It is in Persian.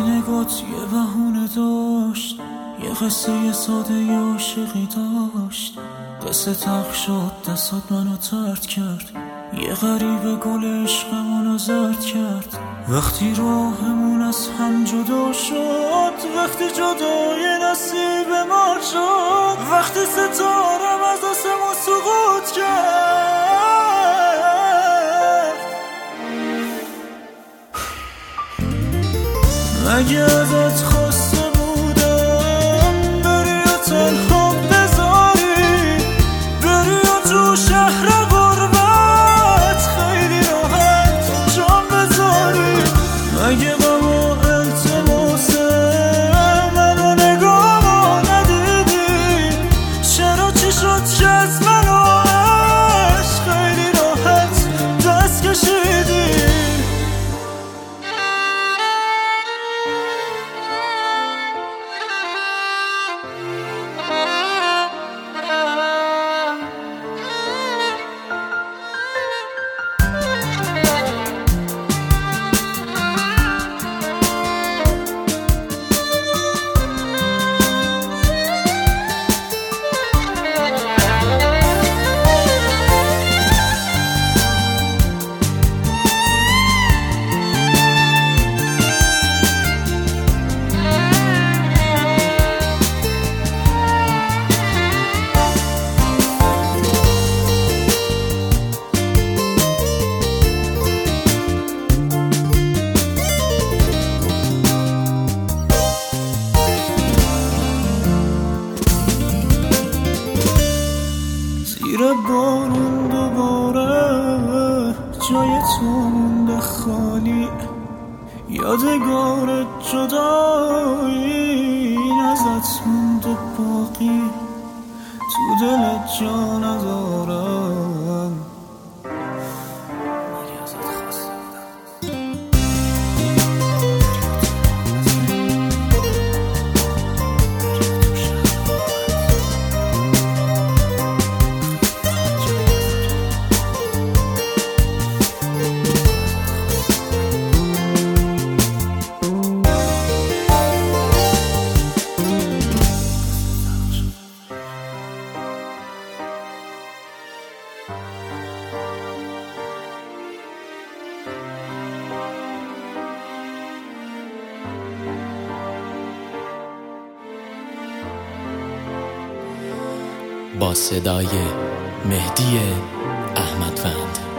نگات یه بهونه داشت، یه قصه ساده یه عاشقی داشت. قصه تلخ شد دستات منو طرد کرد، یه غریبه گل عشقمونو زرد کرد. وقتی راهمون از هم جدا شد، وقتی جدای نصیب ما شد، وقتی ستارم از آسمون سقوط کرد. مگه ازت خواسته بودم بری و تنها بذاری، بری و تو شهر غربت خیلی راحت جان بذاری. مگه غم و التماس منو نگاه ندیدی؟ چرا چی شد که از منو عشق خیلی راحت دست کشیدی؟ زیر بارون دوباره جای تو مونده خالی، یادگار جدایی ازت مونده باقی. تو دلت جا ندارم، مگه ازت خواسته با صدای مهدی احمدوند.